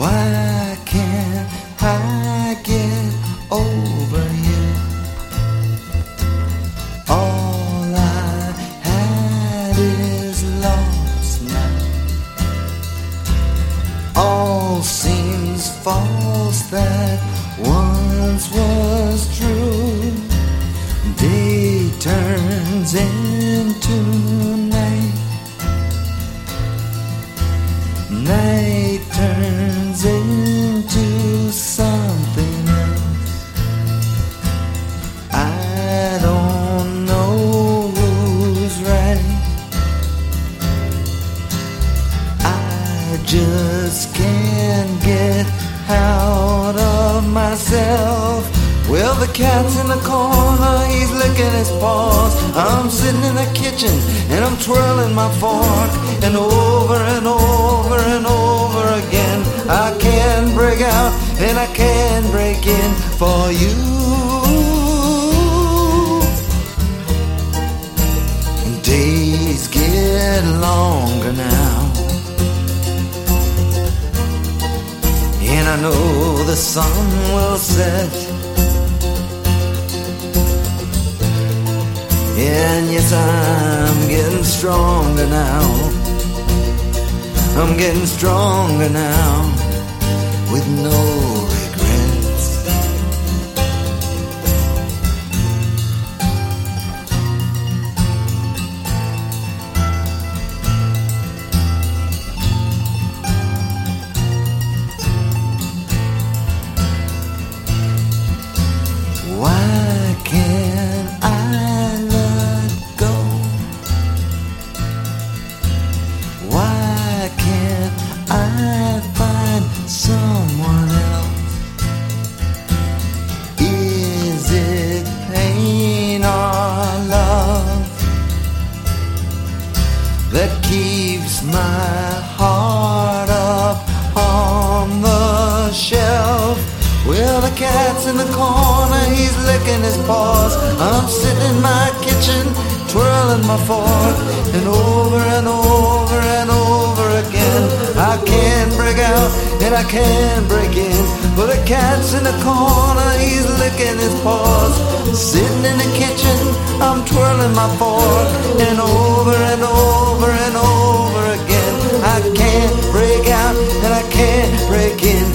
Why can't I get over you? All I had is lost now. All seems false that once was true. Day turns into night. Night turns into something else. I don't know who's right. I just can't get out of myself. Well, the cat's in the corner, he's licking his paws. I'm sitting in the kitchen and I'm twirling my fork. And over and over and over again, I can't break out and I can't break in for you. Days get longer now, and I know the sun will set. And yes, I'm getting stronger now. I'm getting stronger now, with no regrets. Why can't I let go? Why can't I find someone else? Is it pain or love that keeps my heart up on the shelf? Well, the cat's in the corner, he's licking his paws. I'm sitting in my kitchen, twirling my fork. And over and over and over again, I can't break out and I can't break in. But the cat's in the corner, he's licking his paws. Sitting in the kitchen, I'm twirling my fork. And over and over and over again, I can't break out and I can't break in.